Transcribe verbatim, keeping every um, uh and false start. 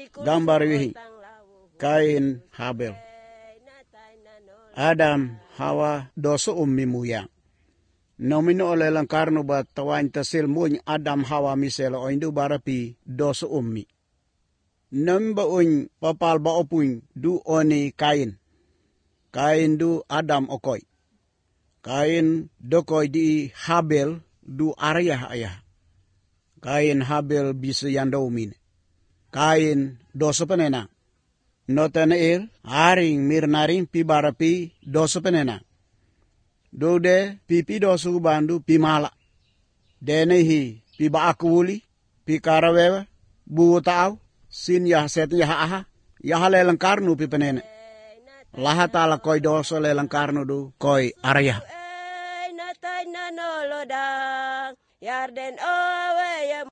gambar wihi Kain Habel. Adam Hawa doso ummi muya. Nomino oleh langkarno ba tawan tasil muny Adam Hawa miselo o indu barapi doso ummi. Nomba uny papal ba opuny du oni Kain. Kain du Adam okoy. Kain dokoy di Habel du Arya ayah. Kain Habel bisa yando umin. Kain doso penena. Notanail haring mirnaring pi barapi doso penena. Dode pipi doso bandu pi mala. Denehi pi baakuli pi karawewa bu tau sin yah set yah aha yah lelang karnu pi penena. Lahat ala koy doso lelang karnu du koy Arya. Yarden owe